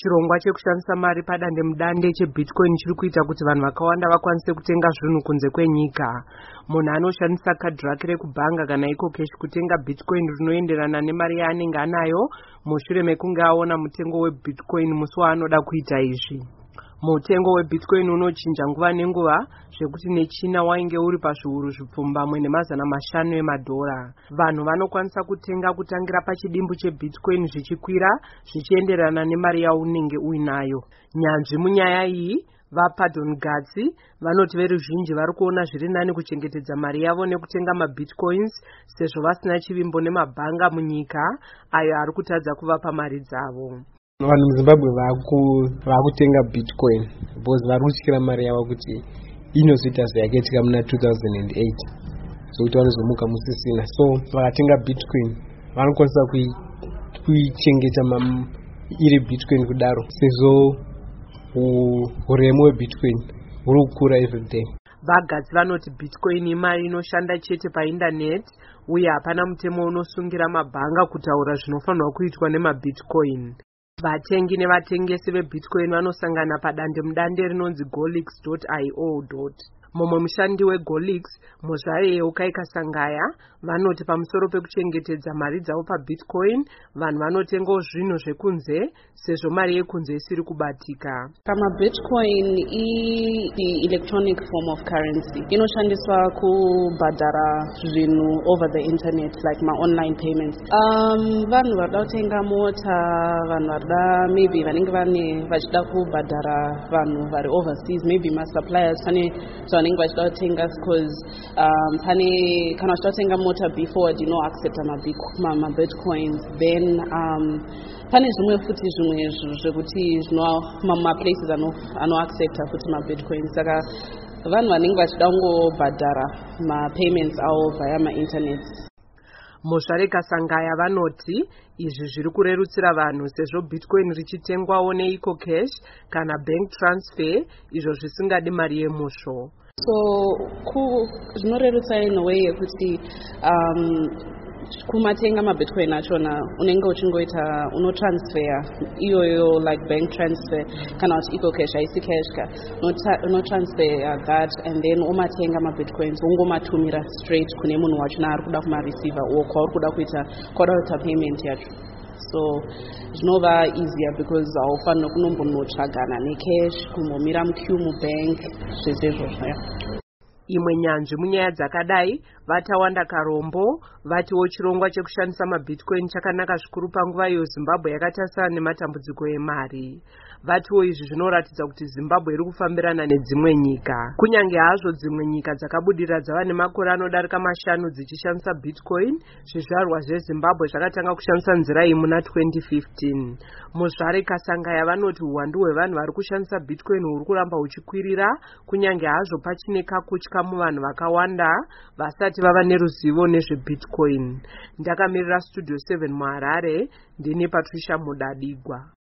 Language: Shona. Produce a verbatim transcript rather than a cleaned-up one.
Chirongwa chekushandisa mari padande mudande cheBitcoin chiri kuita kuti vanhu vakawanda vakwanise kutenga zvinhu kunze kwenyika. Munhu anoshandisa kadhi rake rekubhanga kana iko cash kutenga Bitcoin rinoenderana nemari yaanenge anayo mushure mekunge aona mutengo weBitcoin musi waanoda kuita izvi. Mutengo weBitcoin unochinja nguva nenguva zvekuti nechina wainge uri pazviuru zvipfumbamwe nemazana mashanu emadhora. Vanhu vanokwanisa kutenga kutangira pachidimbu cheBitcoin zvichikwira zvichienderana nemari yaunenge uinayo. Nyanzvi munyaya iyi vaPardon Gatsi vanoti veruzhinji vari kuona zviri nani kuchengetedza mari yavo nekutenga maBitcoins sezvo vasina chivimbo nemabhanga munyika ayo ari kutadza kuvapa mari dzavo. Vanhu muZimbabwe vakutenga Bitcoin because vari kutyira mari yavo kuti inozoita zvayakaitika muna two thousand eight zokuti vanozomuka musisina. So vakatenga Bitcoin vanokwanisa kuichengeta iri Bitcoin kudaro sezvo uremu hweBitcoin huri kukura everyday. Vagatsi vanoti Bitcoin imari inoshanda chete painternet uye hapana mutemo unosungira mabhanga kutaura zvinofanirwa kuitwa nemaBitcoin. Vatengi nevatengesi veBitcoin vanosangana padande mudande rinonzi golix dot i o. Mumwe mushandi weGolix, Mozvare Ukaika Sangaya, vanoti pamusoro pekuchengetedza mari dzavo paBitcoin, vanhu vanotengawo zvinhu zvekunze sezvo mari yekunze isiri kubatika. Kama Bitcoin i the electronic form of currency inoshandiswa kubhadhara zvinhu over the internet like ma online payments. Um vanhu varida kutenga mota, vanhu varida maybe vanenge vane vachida kubhadhara vanhu vari overseas, maybe ma suppliers pane vanenge vachida kutenga because um pane kana vachida kutenga mota before did not accept ma ma Bitcoins, then um pane zvimwe futi zvimwe zvekuti zvino ma places ano ano accept futi ma Bitcoins. Saka vanhu vanenge vachida kungobhadhara ma payments avo via ma internet. Mozvare Kasangaya vanoti izvi zviri kurerutsira vanhu sezvo Bitcoin richitengwawo neiko cash kana bank transfer izvo zvisingadi mari yemusho. So ku zvinorerutsa in a way yekuti um kumatenga maBitcoin achona unenge uchingoita unotransfer iyoyo like bank transfer kana kuti iko cash haisi cash ka unotransfer uh, that and then umatenga maBitcoins ungomatumira straight kune munhu wachona ari kuda kumareceiver or kwauri kuda kuita kwauri kuita payment yacho. So zvinova easier because haufanira kunombonotsvagana necash kumbomira muqueue mubank zvezvezvo. Imwe nyanzvi munyaya dzakadai vatawanda Karombo vatiwo chirongwa chekushandisa maBitcoin chakanaka zvikuru panguva iyo Zimbabwe yakatarisana nematambudziko emari. Vatiwo izvi zvinoratidza kuti Zimbabwe iri kufambirana nedzimwe nyika. Kunyange hazvo dzimwe nyika dzakabudira dzava nemakore anodarika mashanu dzichishandisa Bitcoin, zvizvarwa zveZimbabwe zvakatanga kushandisa nzira iyi muna twenty fifteen. Mozvare Kasangaya vanoti uwandu hwevanhu vari kushandisa Bitcoin huri kuramba huchikwirira kunyange hazvo pachine kakutya muvanhu vakawanda vasati vava neruzivo nezveBitcoin. Ndakamirira Studio seven muHarare, ndini Patricia Mudadigwa.